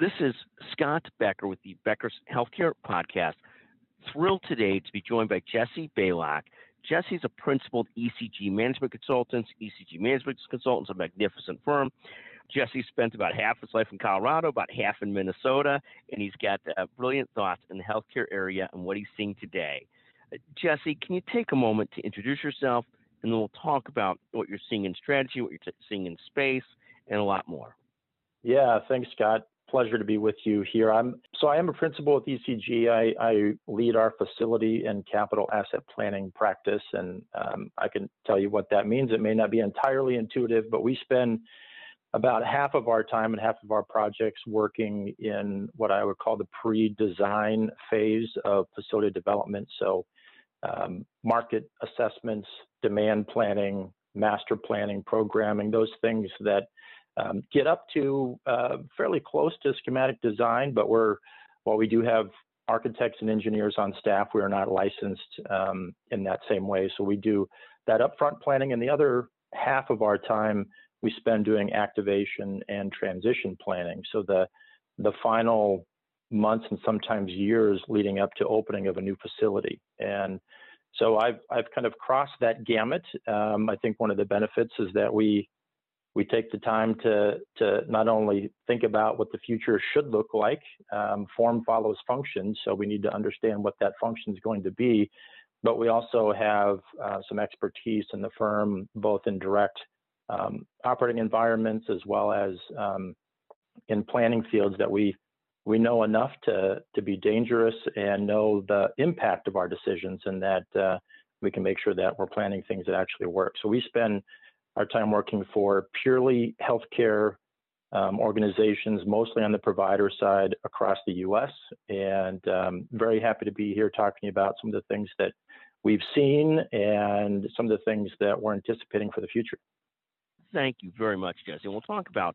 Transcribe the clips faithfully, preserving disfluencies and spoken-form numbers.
This is Scott Becker with the Becker's Healthcare Podcast. Thrilled today to be joined by Jesse Baylock. Jesse's a principal E C G management consultant. E C G management consultant's a magnificent firm. Jesse spent about half his life in Colorado, about half in Minnesota, and he's got uh, brilliant thoughts in the healthcare area and what he's seeing today. Uh, Jesse, can you take a moment to introduce yourself, and then we'll talk about what you're seeing in strategy, what you're t- seeing in space, and a lot more. Yeah, thanks, Scott. Pleasure to be with you here. I'm so I am a principal at E C G. I, I lead our facility and capital asset planning practice, and um, I can tell you what that means. It may not be entirely intuitive, but we spend about half of our time and half of our projects working in what I would call the pre-design phase of facility development. So um, market assessments, demand planning, master planning, programming, those things that Um, get up to uh, fairly close to schematic design, but we're, while we do have architects and engineers on staff, we are not licensed um, in that same way. So we do that upfront planning, and the other half of our time we spend doing activation and transition planning. So the the final months and sometimes years leading up to opening of a new facility. And so I've I've kind of crossed that gamut. Um, I think one of the benefits is that we We take the time to to not only think about what the future should look like. Um, form follows function, so we need to understand what that function is going to be. But we also have uh, some expertise in the firm, both in direct um, operating environments as well as um, in planning fields that we we know enough to to be dangerous and know the impact of our decisions, and that uh, we can make sure that we're planning things that actually work. So we spend our time working for purely healthcare um, organizations, mostly on the provider side across the U S, and um, very happy to be here talking about some of the things that we've seen and some of the things that we're anticipating for the future. Thank you very much, Jesse. We'll talk about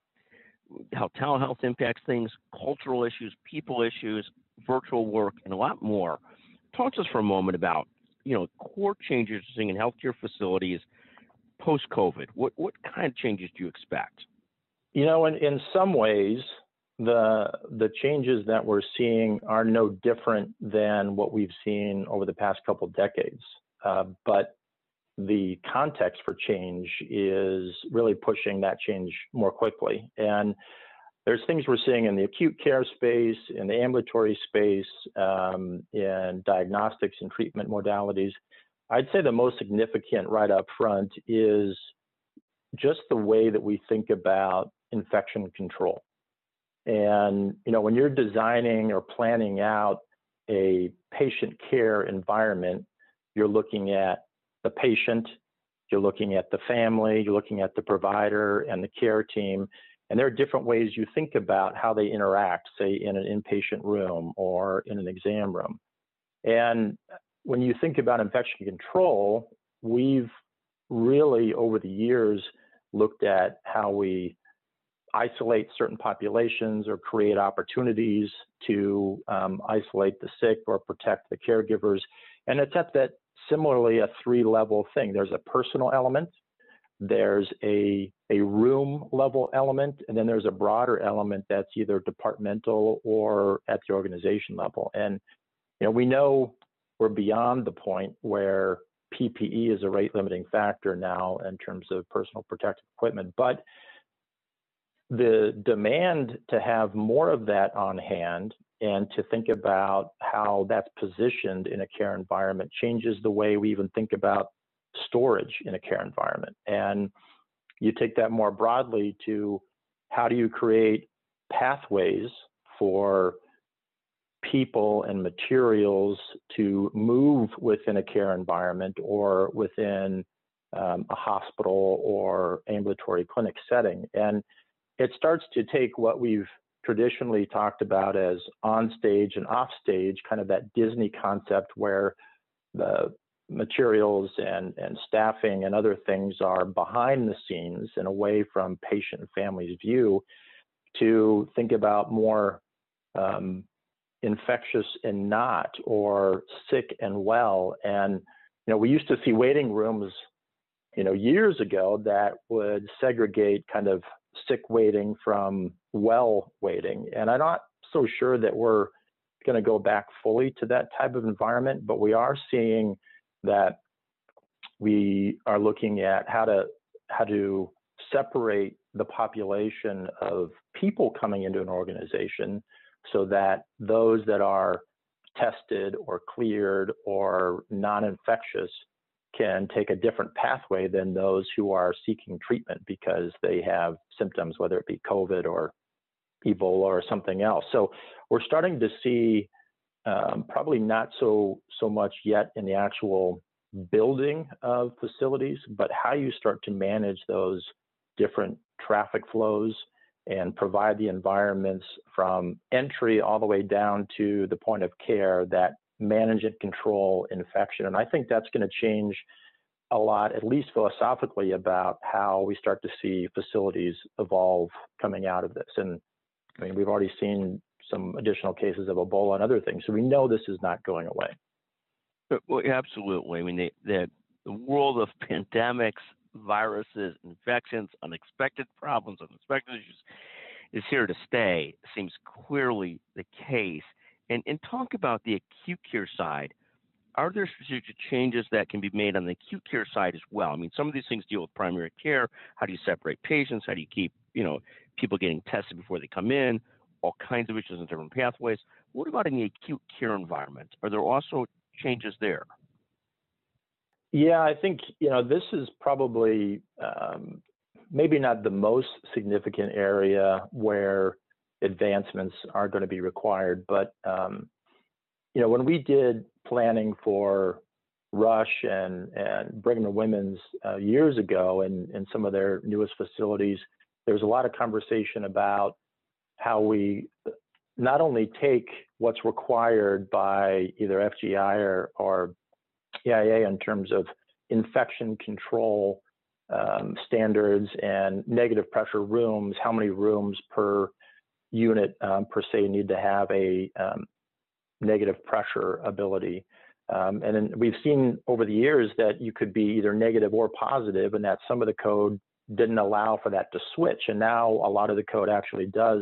how telehealth impacts things, cultural issues, people issues, virtual work, and a lot more. Talk to us for a moment about, you know, core changes you're seeing in healthcare facilities post-COVID. What what kind of changes do you expect? You know, in, in some ways, the the changes that we're seeing are no different than what we've seen over the past couple of decades. Uh, but the context for change is really pushing that change more quickly. And there's things we're seeing in the acute care space, in the ambulatory space, um, in diagnostics and treatment modalities. I'd say the most significant right up front is just the way that we think about infection control. And, you know, when you're designing or planning out a patient care environment, you're looking at the patient, you're looking at the family, you're looking at the provider and the care team. And there are different ways you think about how they interact, say, in an inpatient room or in an exam room. And when you think about infection control, we've really, over the years, looked at how we isolate certain populations or create opportunities to um, isolate the sick or protect the caregivers. And it's at that similarly a three-level thing. There's a personal element, there's a, a room level element, and then there's a broader element that's either departmental or at the organization level. And you know, we know we're beyond the point where P P E is a rate limiting factor now in terms of personal protective equipment, but the demand to have more of that on hand and to think about how that's positioned in a care environment changes the way we even think about storage in a care environment. And you take that more broadly to how do you create pathways for people and materials to move within a care environment or within um, a hospital or ambulatory clinic setting. And it starts to take what we've traditionally talked about as on stage and off stage, kind of that Disney concept where the materials and, and staffing and other things are behind the scenes and away from patient and family's view, to think about more um, infectious and not, or sick and well. And, you know, we used to see waiting rooms, you know, years ago that would segregate kind of sick waiting from well waiting. And I'm not so sure that we're going to go back fully to that type of environment, but we are seeing that we are looking at how to how to separate the population of people coming into an organization so that those that are tested or cleared or non-infectious can take a different pathway than those who are seeking treatment because they have symptoms, whether it be COVID or Ebola or something else. So we're starting to see um, probably not so so much yet in the actual building of facilities, but how you start to manage those different traffic flows and provide the environments from entry all the way down to the point of care that manage and control infection. And I think that's going to change a lot, at least philosophically, about how we start to see facilities evolve coming out of this. And I mean, we've already seen some additional cases of Ebola and other things, so we know this is not going away. Well, absolutely. I mean, the, the, the world of pandemics, viruses, infections, unexpected problems, unexpected issues is here to stay, seems clearly the case. And, and talk about the acute care side. Are there strategic changes that can be made on the acute care side as well? I mean, some of these things deal with primary care. How do you separate patients? How do you keep, you know, people getting tested before they come in? All kinds of issues and different pathways. What about in the acute care environment? Are there also changes there? Yeah, I think, you know, this is probably um, maybe not the most significant area where advancements are going to be required. But, um, you know, when we did planning for Rush and, and Brigham and Women's uh, years ago in, in some of their newest facilities, there was a lot of conversation about how we not only take what's required by either F G I or, or E I A in terms of infection control um, standards and negative pressure rooms, how many rooms per unit um, per se need to have a um, negative pressure ability. Um, and then we've seen over the years that you could be either negative or positive, and that some of the code didn't allow for that to switch. And now a lot of the code actually does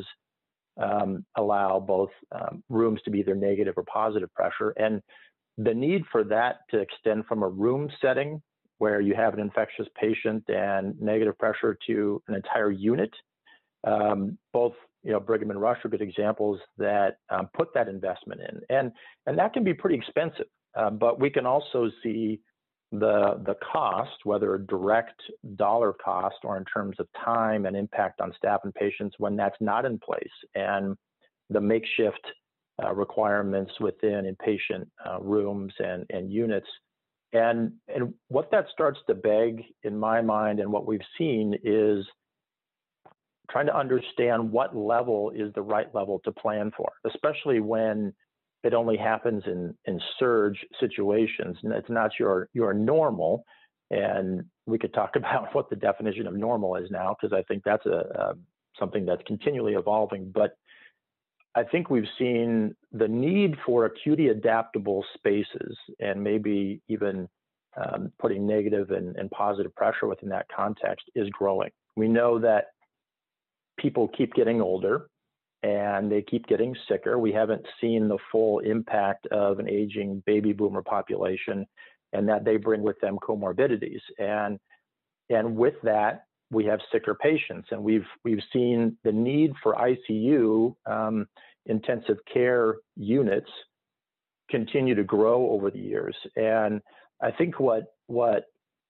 um, allow both um, rooms to be either negative or positive pressure. And the need for that to extend from a room setting where you have an infectious patient and negative pressure to an entire unit, um, both you know, Brigham and Rush are good examples that um, put that investment in, and and that can be pretty expensive. Uh, but we can also see the the cost, whether a direct dollar cost or in terms of time and impact on staff and patients, when that's not in place, and the makeshift uh, requirements within inpatient uh, rooms and and units, and and what that starts to beg, in my mind, and what we've seen is trying to understand what level is the right level to plan for, especially when it only happens in, in surge situations. And it's not your, your normal. And we could talk about what the definition of normal is now, because I think that's a, a something that's continually evolving. But I think we've seen the need for acuity adaptable spaces, and maybe even um, putting negative and, and positive pressure within that context is growing. We know that people keep getting older and they keep getting sicker. We haven't seen the full impact of an aging baby boomer population, and that they bring with them comorbidities. And, and with that, we have sicker patients, and we've, we've seen the need for I C U, um, intensive care units, continue to grow over the years. And I think what, what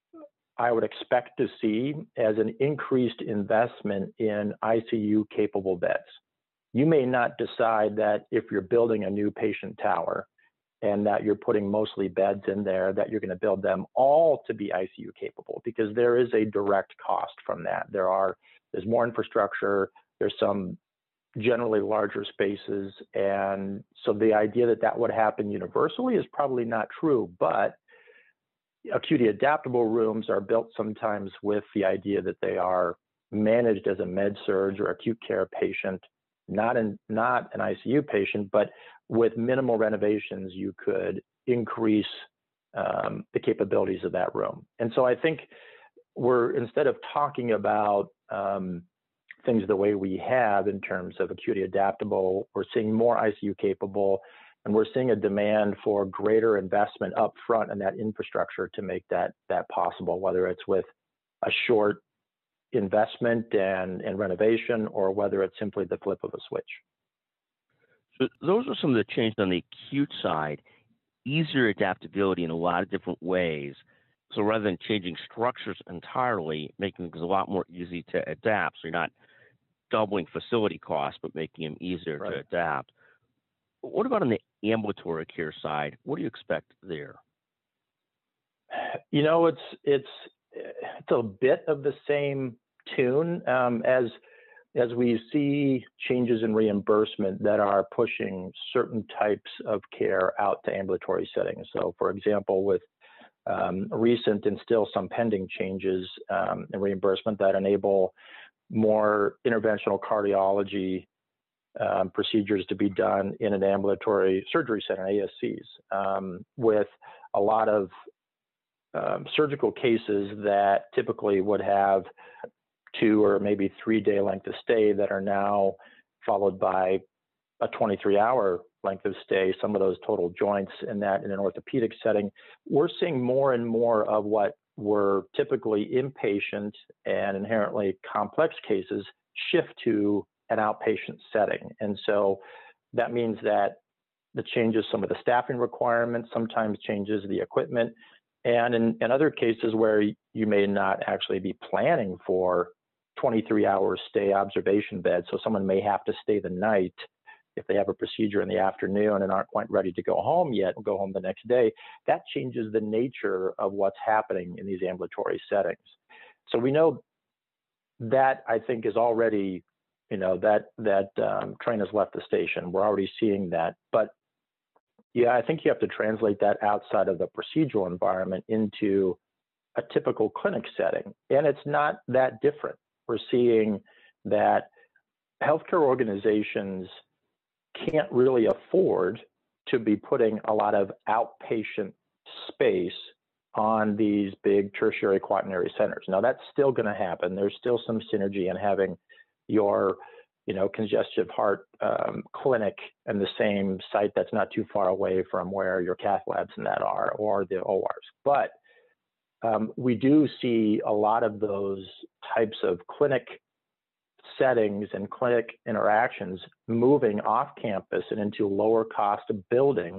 I would expect to see as an increased investment in I C U capable beds. You may not decide that if you're building a new patient tower and that you're putting mostly beds in there, that you're going to build them all to be I C U capable, because there is a direct cost from that. There are, there's more infrastructure, there's some generally larger spaces. And so the idea that that would happen universally is probably not true, but acuity adaptable rooms are built sometimes with the idea that they are managed as a med surg or acute care patient, not in, not an I C U patient, but with minimal renovations, you could increase um, the capabilities of that room. And so I think we're, instead of talking about um, things the way we have in terms of acuity adaptable. We're seeing more I C U capable, and we're seeing a demand for greater investment up front in that infrastructure to make that that possible, whether it's with a short investment and, and renovation, or whether it's simply the flip of a switch. So those are some of the changes on the acute side, easier adaptability in a lot of different ways. So rather than changing structures entirely, making things a lot more easy to adapt. So you're not doubling facility costs, but making them easier Right. to adapt. What about on the ambulatory care side? What do you expect there? You know, it's it's it's a bit of the same tune um, as as we see changes in reimbursement that are pushing certain types of care out to ambulatory settings. So, for example, with um, recent and still some pending changes um, in reimbursement that enable more interventional cardiology um, procedures to be done in an ambulatory surgery center, A S Cs, um, with a lot of um, surgical cases that typically would have two or maybe three day length of stay that are now followed by a twenty-three hour length of stay, some of those total joints in that in an orthopedic setting. We're seeing more and more of what were typically inpatient and inherently complex cases shift to an outpatient setting. And so that means that the changes some of the staffing requirements, sometimes changes the equipment, and in, in other cases where you may not actually be planning for twenty-three hour stay observation bed, so someone may have to stay the night if they have a procedure in the afternoon and aren't quite ready to go home yet, go home the next day. That changes the nature of what's happening in these ambulatory settings. So we know that, I think, is already, you know, that that um, train has left the station. We're already seeing that. But yeah, I think you have to translate that outside of the procedural environment into a typical clinic setting. And it's not that different. We're seeing that healthcare organizations can't really afford to be putting a lot of outpatient space on these big tertiary quaternary centers. Now, that's still going to happen. There's still some synergy in having your, you know, congestive heart um, clinic in the same site that's not too far away from where your cath labs and that are, or the O Rs. But um, we do see a lot of those types of clinic settings and clinic interactions moving off campus and into lower cost buildings.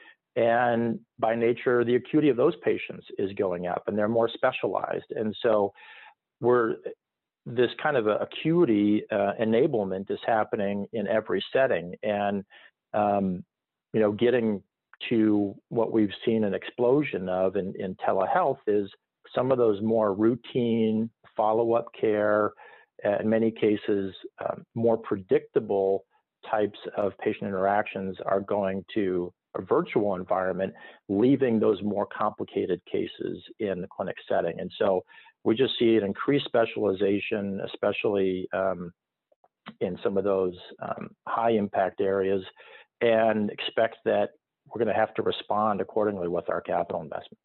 And by nature, the acuity of those patients is going up and they're more specialized. And so we're this kind of a acuity uh, enablement is happening in every setting. And, um, you know, getting to what we've seen an explosion of in, in telehealth is some of those more routine follow-up care, uh, in many cases, um, more predictable types of patient interactions are going to a virtual environment, leaving those more complicated cases in the clinic setting. And so we just see an increased specialization, especially um, in some of those um, high impact areas, and expect that we're going to have to respond accordingly with our capital investments.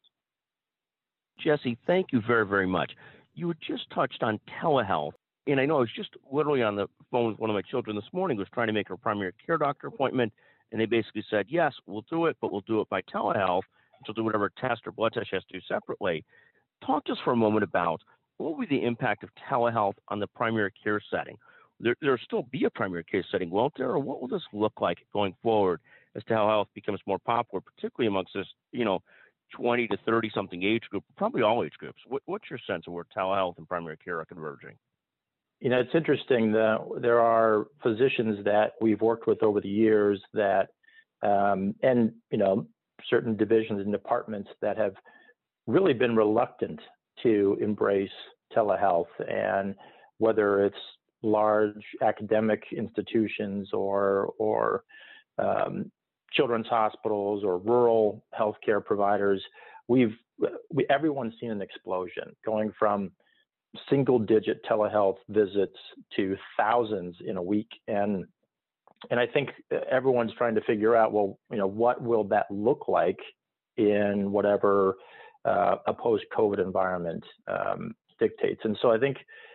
Jesse, thank you very, very much. You had just touched on telehealth, and I know I was just literally on the phone with one of my children this morning who was trying to make her primary care doctor appointment, and they basically said, yes, we'll do it, but we'll do it by telehealth. She'll do whatever test or blood test she has to do separately. Talk to us for a moment about what will be the impact of telehealth on the primary care setting? There, there'll still be a primary care setting, won't there? Or what will this look like going forward as telehealth becomes more popular, particularly amongst this, you know, twenty to thirty something age group, probably all age groups? What, what's your sense of where telehealth and primary care are converging? You know, it's interesting that there are physicians that we've worked with over the years that, um, and, you know, certain divisions and departments that have really been reluctant to embrace telehealth. And whether it's large academic institutions or, or um, children's hospitals or rural healthcare providers, we've, we, everyone's seen an explosion going from single digit telehealth visits to thousands in a week. And, and I think everyone's trying to figure out, well, you know, what will that look like in whatever uh, a post-COVID environment um, dictates. And so I think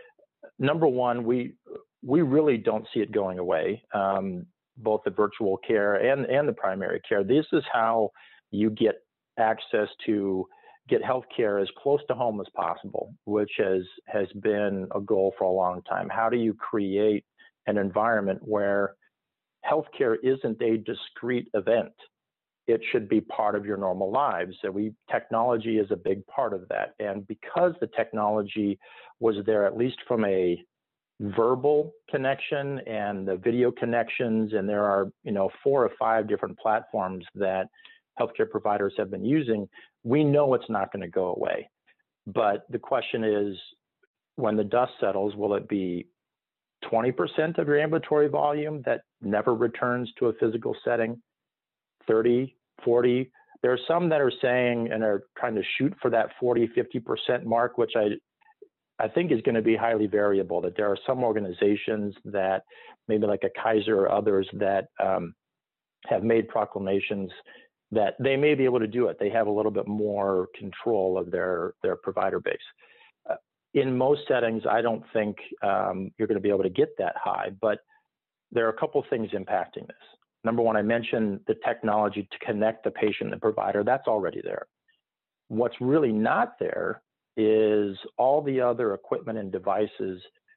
number one, we we really don't see it going away. Um, both the virtual care and and the primary care. This is how you get access to get healthcare as close to home as possible, which has has been a goal for a long time. How do you create an environment where healthcare isn't a discrete event? It should be part of your normal lives. So we technology is a big part of that. And because the technology was there, at least from a verbal connection and the video connections, and there are, you know, four or five different platforms that healthcare providers have been using, we know it's not going to go away. But the question is, when the dust settles, will it be twenty percent of your ambulatory volume that never returns to a physical setting? thirty, forty? There are some that are saying and are trying to shoot for that forty, fifty percent mark, which I I think is going to be highly variable, that there are some organizations that maybe like a Kaiser or others that um, have made proclamations that they may be able to do it. They have a little bit more control of their, their provider base. Uh, in most settings, I don't think um, you're going to be able to get that high, but there are a couple of things impacting this. Number one, I mentioned the technology to connect the patient and the provider. That's already there. What's really not there is all the other equipment and devices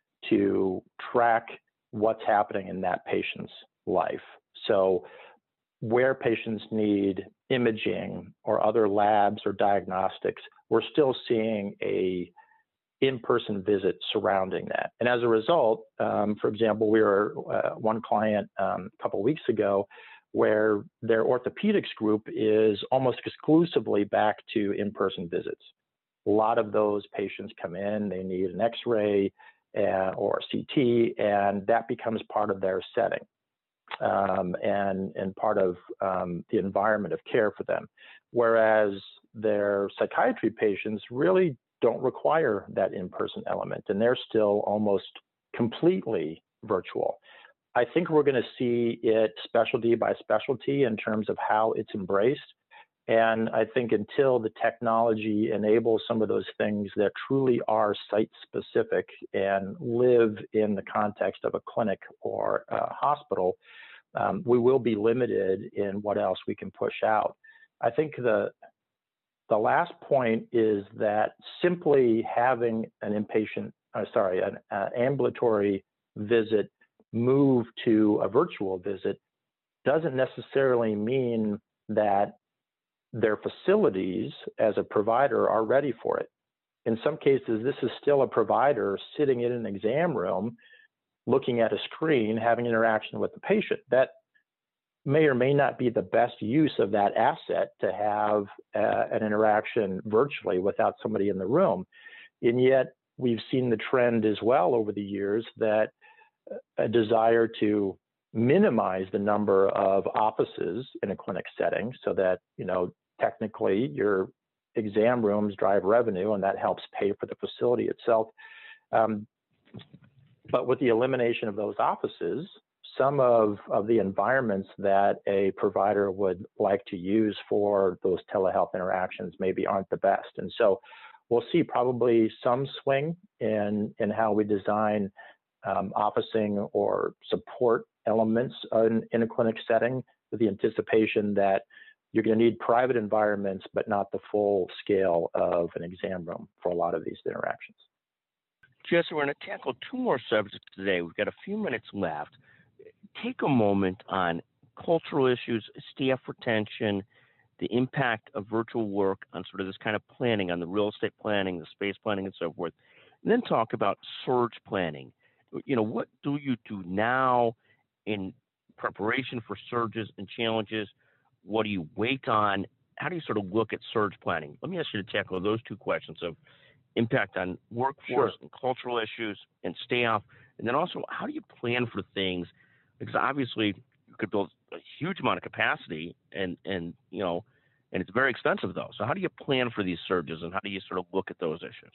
to track what's happening in that patient's life. So where patients need imaging or other labs or diagnostics, we're still seeing a in-person visit surrounding that. And as a result, um, for example, we were uh, one client um, a couple of weeks ago where their orthopedics group is almost exclusively back to in-person visits. A lot of those patients come in, they need an X-ray uh, or C T, and that becomes part of their setting um, and, and part of um, the environment of care for them. Whereas their psychiatry patients really don't require that in-person element, and they're still almost completely virtual. I think we're going to see it specialty by specialty in terms of how it's embraced. And I think until the technology enables some of those things that truly are site-specific and live in the context of a clinic or a hospital, um, we will be limited in what else we can push out. I think the The last point is that simply having an inpatient, uh, sorry, an uh, ambulatory visit move to a virtual visit doesn't necessarily mean that their facilities as a provider are ready for it. In some cases, this is still a provider sitting in an exam room, looking at a screen, having interaction with the patient. That may or may not be the best use of that asset to have uh, an interaction virtually without somebody in the room. And yet we've seen the trend as well over the years that a desire to minimize the number of offices in a clinic setting so that, you know, technically your exam rooms drive revenue and that helps pay for the facility itself. Um, but with the elimination of those offices, some of, of the environments that a provider would like to use for those telehealth interactions maybe aren't the best. And so we'll see probably some swing in, in how we design um, officing or support elements in, in a clinic setting, with the anticipation that you're going to need private environments, but not the full scale of an exam room for a lot of these interactions. Jesse, we're going to tackle two more subjects today. We've got a few minutes left. Take a moment on cultural issues, staff retention, the impact of virtual work on sort of this kind of planning, on the real estate planning, the space planning, and so forth. And then talk about surge planning. You know, what do you do now in preparation for surges and challenges? What do you wait on? How do you sort of look at surge planning? Let me ask you to tackle those two questions of impact on workforce Sure. and cultural issues and staff. And then also, how do you plan for things? Because obviously you could build a huge amount of capacity and, and, you know, and it's very expensive though. So how do you plan for these surges and how do you sort of look at those issues?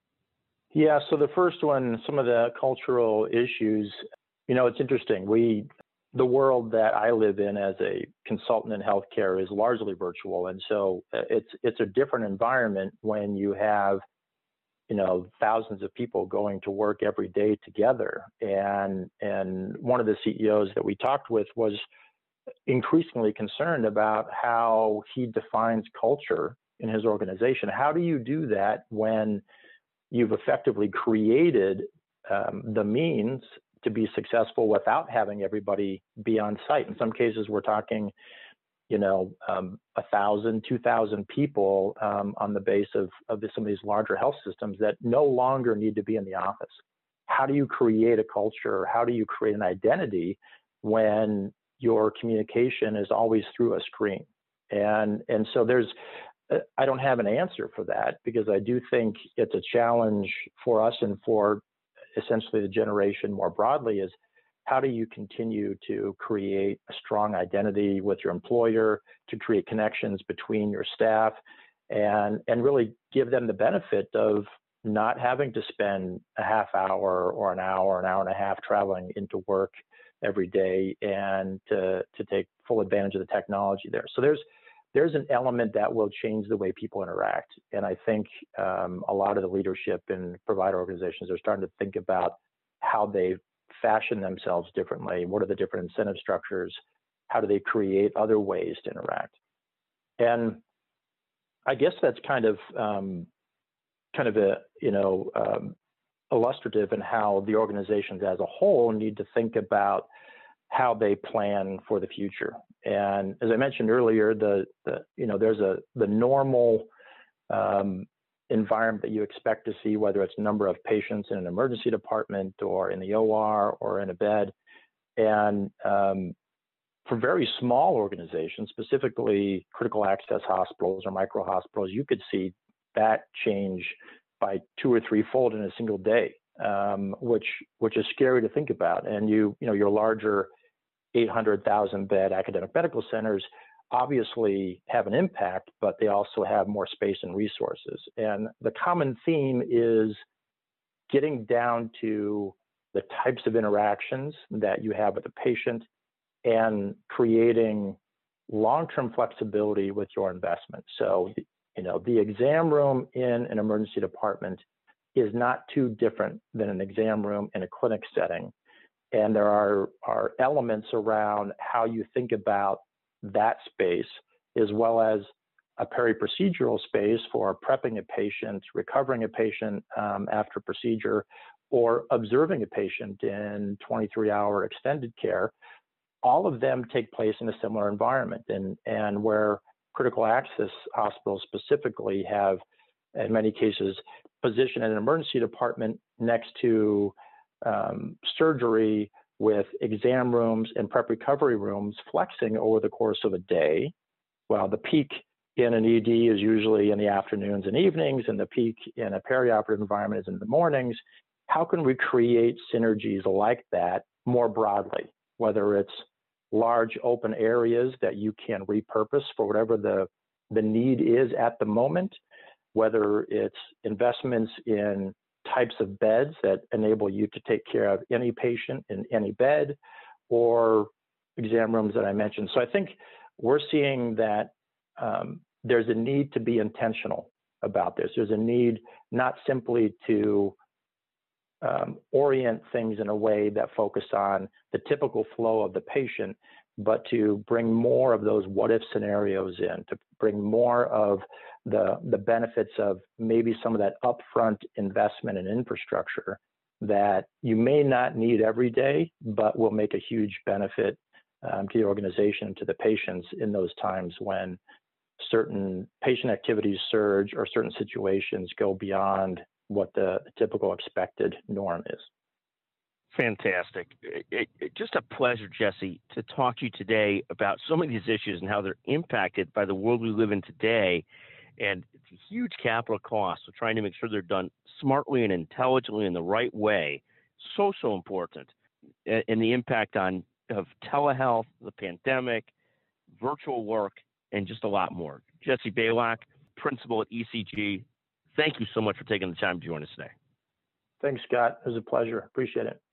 Yeah, so the first one, some of the cultural issues, you know, it's interesting. We, the world that I live in as a consultant in healthcare is largely virtual. And so it's, it's a different environment when you have you know, thousands of people going to work every day together. And, and one of the C E Os that we talked with was increasingly concerned about how he defines culture in his organization. How do you do that when you've effectively created um, the means to be successful without having everybody be on site? In some cases, we're talking, you know, um, a thousand, two thousand people um, on the base of, of some of these larger health systems that no longer need to be in the office. How do you create a culture? How do you create an identity when your communication is always through a screen? And, and so there's, I don't have an answer for that, because I do think it's a challenge for us and for essentially the generation more broadly, is how do you continue to create a strong identity with your employer, to create connections between your staff, and, and really give them the benefit of not having to spend a half hour or an hour, an hour and a half traveling into work every day, and to, to take full advantage of the technology there. So there's, there's an element that will change the way people interact. And I think um, a lot of the leadership in provider organizations are starting to think about how they fashion themselves differently. What are the different incentive structures? How do they create other ways to interact? And I guess that's kind of um, kind of a, you know, um, illustrative in how the organizations as a whole need to think about how they plan for the future. And as I mentioned earlier, the, the you know, there's a the normal um, environment that you expect to see, whether it's number of patients in an emergency department or in the O R or in a bed. And um, for very small organizations, specifically critical access hospitals or micro hospitals, you could see that change by two or three fold in a single day, um, which which is scary to think about. And you you know your larger eight hundred thousand bed academic medical centers obviously have an impact, but they also have more space and resources. And the common theme is getting down to the types of interactions that you have with the patient and creating long-term flexibility with your investment. So, you know, the exam room in an emergency department is not too different than an exam room in a clinic setting. And there are, are elements around how you think about that space, as well as a peri-procedural space for prepping a patient, recovering a patient um, after procedure, or observing a patient in twenty-three hour extended care. All of them take place in a similar environment, and, and where critical access hospitals specifically have, in many cases, positioned an emergency department next to um, surgery with exam rooms and prep recovery rooms flexing over the course of a day. While the peak in an E D is usually in the afternoons and evenings, and the peak in a perioperative environment is in the mornings. How can we create synergies like that more broadly, whether it's large open areas that you can repurpose for whatever the, the need is at the moment, whether it's investments in types of beds that enable you to take care of any patient in any bed, or exam rooms that I mentioned. So I think we're seeing that um, there's a need to be intentional about this. There's a need not simply to um, orient things in a way that focus on the typical flow of the patient, but to bring more of those what if scenarios in, to bring more of the, the benefits of maybe some of that upfront investment in infrastructure that you may not need every day, but will make a huge benefit um, to the organization, to the patients in those times when certain patient activities surge or certain situations go beyond what the, the typical expected norm is. Fantastic. It, it, just a pleasure, Jesse, to talk to you today about so many of these issues and how they're impacted by the world we live in today. And it's a huge capital cost. So trying to make sure they're done smartly and intelligently in the right way, so, so important. And the impact on of telehealth, the pandemic, virtual work, and just a lot more. Jesse Balak, principal at E C G, thank you so much for taking the time to join us today. Thanks, Scott. It was a pleasure. Appreciate it.